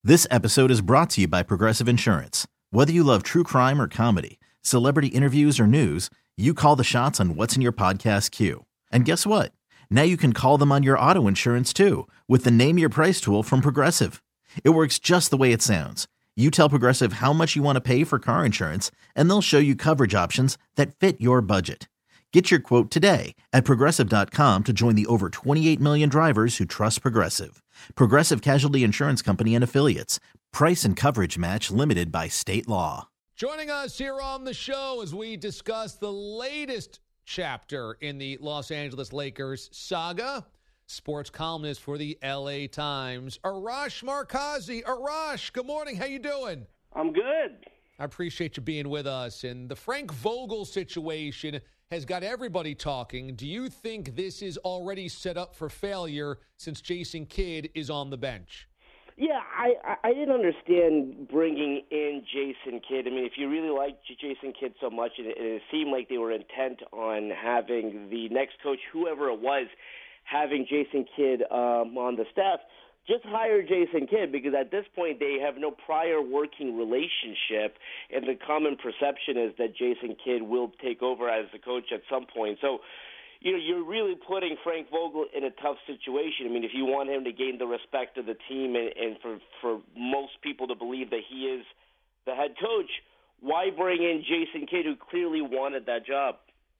This episode is brought to you by Progressive Insurance. Whether you love true crime or comedy, celebrity interviews or news, you call the shots on what's in your podcast queue. And guess what? Now you can call them on your auto insurance too with the Name Your Price tool from Progressive. It works just the way it sounds. You tell Progressive how much you want to pay for car insurance, and they'll show you coverage options that fit your budget. Get your quote today at Progressive.com to join the over 28 million drivers who trust Progressive. Progressive Casualty Insurance Company and Affiliates. Price and coverage match limited by state law. Joining us here on the show as we discuss the latest chapter in the Los Angeles Lakers saga, sports columnist for the LA Times, Arash Markazi. Arash, good morning. How you doing? I'm good. I appreciate you being with us. And the Frank Vogel situation has got everybody talking. Do you think this is already set up for failure since Jason Kidd is on the bench? Yeah, I didn't understand bringing in Jason Kidd. I mean, if you really liked Jason Kidd so much, and it seemed like they were intent on having the next coach, whoever it was, having Jason Kidd on the staff, just hire Jason Kidd, because at this point they have no prior working relationship, and the common perception is that Jason Kidd will take over as the coach at some point. So, you know, you're really putting Frank Vogel in a tough situation. I mean, if you want him to gain the respect of the team and for most people to believe that he is the head coach, why bring in Jason Kidd, who clearly wanted that job?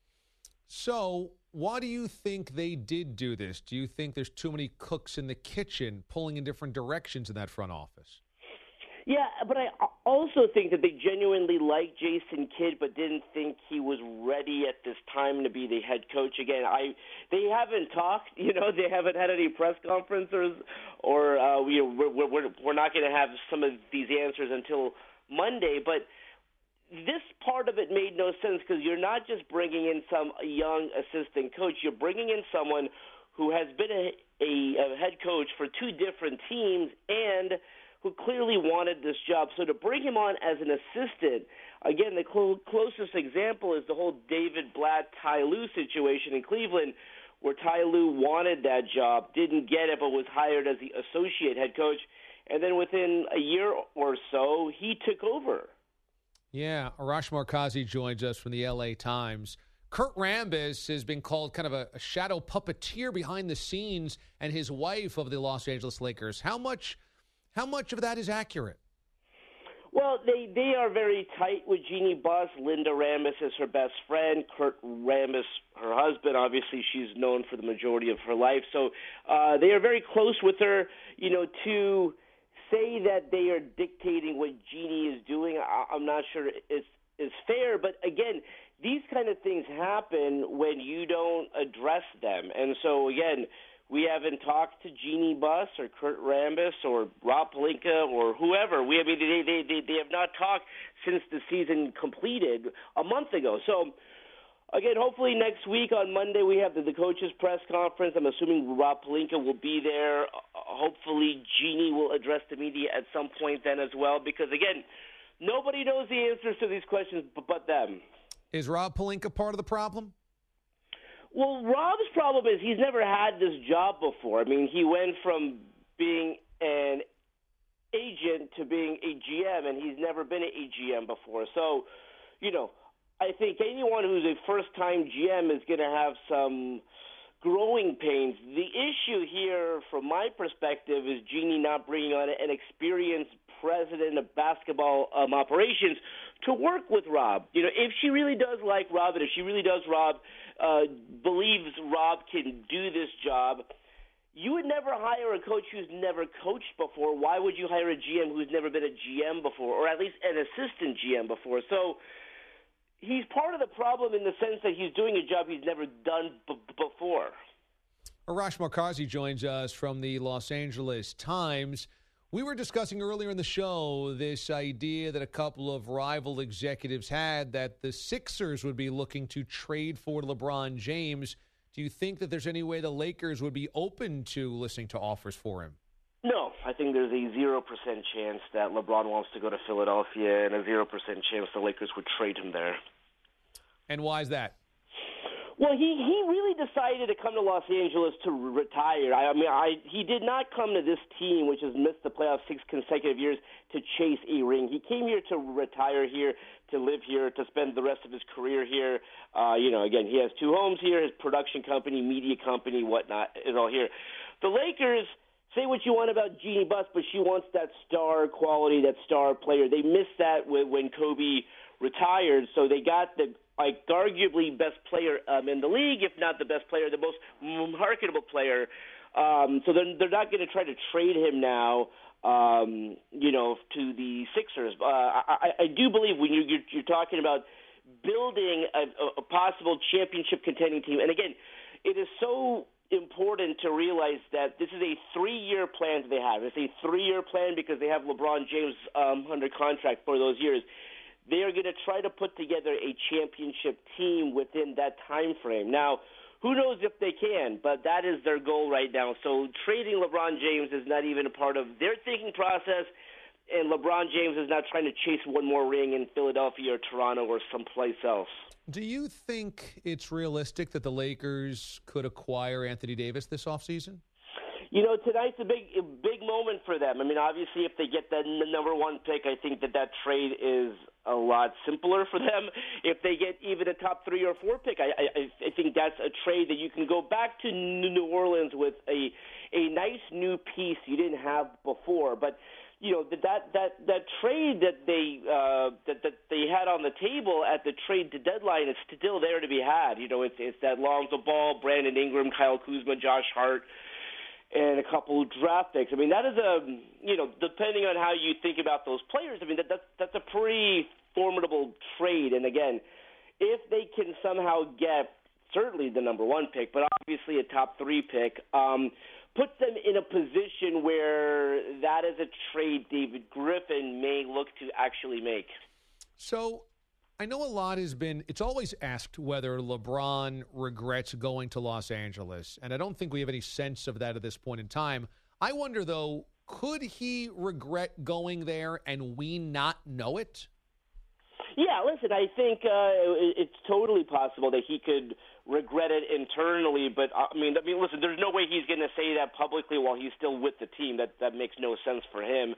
So, why do you think they did do this? Do you think there's too many cooks in the kitchen pulling in different directions in that front office? Yeah, but I also think that they genuinely liked Jason Kidd, but didn't think he was ready at this time to be the head coach again. They haven't talked, they haven't had any press conferences, or we're not going to have some of these answers until Monday, but this part of it made no sense, because you're not just bringing in some young assistant coach. You're bringing in someone who has been a head coach for two different teams and who clearly wanted this job. So to bring him on as an assistant, again, the closest example is the whole David Blatt, Ty Lue situation in Cleveland, where Ty Lue wanted that job, didn't get it, but was hired as the associate head coach. And then within a year or so, he took over. Yeah, Arash Markazi joins us from the LA Times. Kurt Rambis has been called kind of a shadow puppeteer behind the scenes, and his wife of the Los Angeles Lakers. How much of that is accurate? Well, they are very tight with Jeanie Buss. Linda Rambis is her best friend. Kurt Rambis, her husband, obviously she's known for the majority of her life. So they are very close with her, to say that they are dictating what Jeanie is doing, I'm not sure is fair. But again, these kind of things happen when you don't address them. And so again, we haven't talked to Jeanie Buss or Kurt Rambis or Rob Pelinka or whoever. They have not talked since the season completed a month ago. So again, hopefully next week on Monday we have the coaches' press conference. I'm assuming Rob Pelinka will be there. Hopefully Jeanie will address the media at some point then as well, because, again, nobody knows the answers to these questions but them. Is Rob Pelinka part of the problem? Well, Rob's problem is he's never had this job before. I mean, he went from being an agent to being a GM, and he's never been a GM before. So, I think anyone who's a first-time GM is going to have some growing pains. The issue here, from my perspective, is Jeanie not bringing on an experienced president of basketball operations to work with Rob. If she really does like Rob, and if she really does believes Rob can do this job, you would never hire a coach who's never coached before. Why would you hire a GM who's never been a GM before, or at least an assistant GM before? So he's part of the problem in the sense that he's doing a job he's never done before. Arash Markazi joins us from the Los Angeles Times. We were discussing earlier in the show this idea that a couple of rival executives had that the Sixers would be looking to trade for LeBron James. Do you think that there's any way the Lakers would be open to listening to offers for him? No, I think there's a 0% chance that LeBron wants to go to Philadelphia and a 0% chance the Lakers would trade him there. And why is that? Well, he really decided to come to Los Angeles to retire. He did not come to this team, which has missed the playoffs 6 consecutive years, to chase a ring. He came here to retire here, to live here, to spend the rest of his career here. Again, he has 2 homes here, his production company, media company, whatnot, is all here. The Lakers, say what you want about Jeannie Buss, but she wants that star quality, that star player. They missed that when Kobe retired, so they got the arguably best player in the league, if not the best player, the most marketable player. So they're not going to try to trade him now, to the Sixers. I do believe when you're talking about building a possible championship contending team, and again, it is so important to realize that this is a 3-year plan that they have. It's a 3-year plan because they have LeBron James under contract for those years. They are going to try to put together a championship team within that time frame. Now, who knows if they can, but that is their goal right now. So trading LeBron James is not even a part of their thinking process, and LeBron James is not trying to chase one more ring in Philadelphia or Toronto or someplace else. Do you think it's realistic that the Lakers could acquire Anthony Davis this offseason? Tonight's a big moment for them. I mean, obviously, if they get the number 1 pick, I think that trade is a lot simpler for them. If they get even a top 3 or 4 pick, I think that's a trade that you can go back to New Orleans with a nice new piece you didn't have before. But that trade that they had on the table at the trade deadline is still there to be had. It's that Lonzo Ball, Brandon Ingram, Kyle Kuzma, Josh Hart, and a couple of draft picks. I mean, that is depending on how you think about those players, I mean, that's a pretty formidable trade. And again, if they can somehow get certainly the number 1 pick, but obviously a top 3 pick, puts them in a position where that is a trade David Griffin may look to actually make. So I know a lot has been – it's always asked whether LeBron regrets going to Los Angeles, and I don't think we have any sense of that at this point in time. I wonder, though, could he regret going there and we not know it? Yeah, listen, I think it's totally possible that he could regret it internally, but I mean, listen, there's no way he's going to say that publicly while he's still with the team. That makes no sense for him.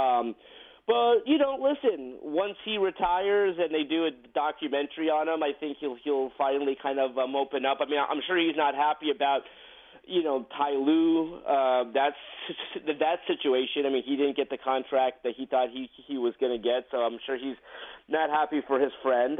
But listen, once he retires and they do a documentary on him, I think he'll finally kind of open up. I mean, I'm sure he's not happy about Ty Lue, that situation. I mean, he didn't get the contract that he thought he was going to get, so I'm sure he's not happy for his friend.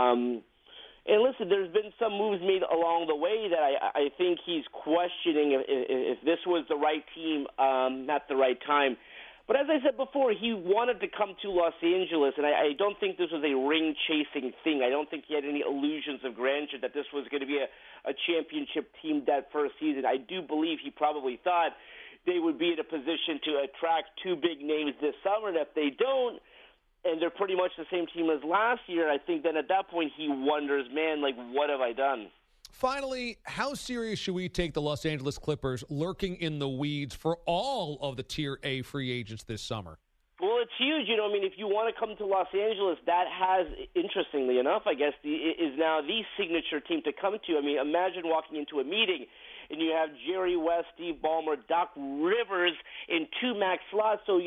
And listen, there's been some moves made along the way that I think he's questioning if this was the right team at the right time. But as I said before, he wanted to come to Los Angeles, and I don't think this was a ring-chasing thing. I don't think he had any illusions of grandeur that this was going to be a championship team that first season. I do believe he probably thought they would be in a position to attract 2 big names this summer, and if they don't, and they're pretty much the same team as last year, I think then at that point he wonders, man, what have I done? Finally, how serious should we take the Los Angeles Clippers lurking in the weeds for all of the Tier A free agents this summer? Well, it's huge. I mean, if you want to come to Los Angeles, that has, interestingly enough, I guess, is now the signature team to come to. I mean, imagine walking into a meeting and you have Jerry West, Steve Ballmer, Doc Rivers in 2 max slots. So,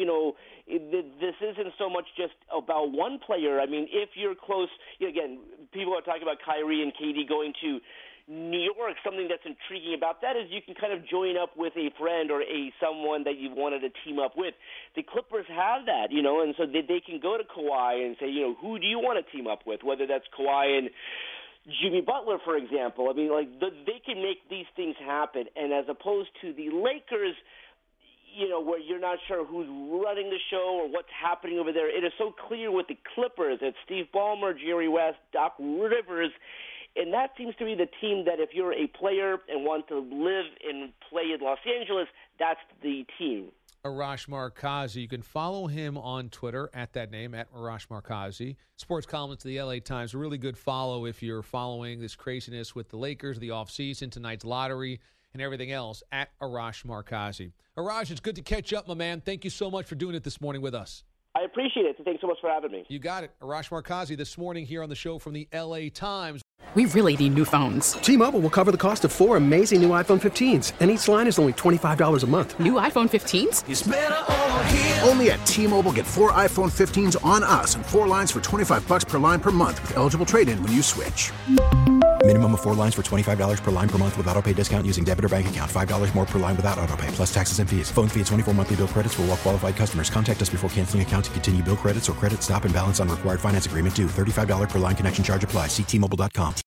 this isn't so much just about one player. I mean, if you're close, again, people are talking about Kyrie and KD going to New York. Something that's intriguing about that is you can kind of join up with a friend or someone that you've wanted to team up with. The Clippers have that, and so they can go to Kawhi and say, who do you want to team up with, whether that's Kawhi and Jimmy Butler, for example. I mean, they can make these things happen, and as opposed to the Lakers, where you're not sure who's running the show or what's happening over there, it is so clear with the Clippers. It's Steve Ballmer, Jerry West, Doc Rivers. And that seems to be the team that if you're a player and want to live and play in Los Angeles, that's the team. Arash Markazi. You can follow him on Twitter at that name, at Arash Markazi. Sports columnist of the LA Times. A really good follow if you're following this craziness with the Lakers, the offseason, tonight's lottery, and everything else, at Arash Markazi. Arash, it's good to catch up, my man. Thank you so much for doing it this morning with us. I appreciate it. Thanks so much for having me. You got it. Arash Markazi this morning here on the show from the LA Times. We really need new phones. T-Mobile will cover the cost of 4 amazing new iPhone 15s, and each line is only $25 a month. New iPhone 15s? It's better over here. Only at T-Mobile, get 4 iPhone 15s on us and 4 lines for $25 per line per month with eligible trade-in when you switch. Minimum of 4 lines for $25 per line per month with autopay discount using debit or bank account. $5 more per line without autopay, plus taxes and fees. Phone fee at 24 monthly bill credits for well-qualified customers. Contact us before canceling account to continue bill credits or credit stop and balance on required finance agreement due. $35 per line connection charge applies. See T-Mobile.com.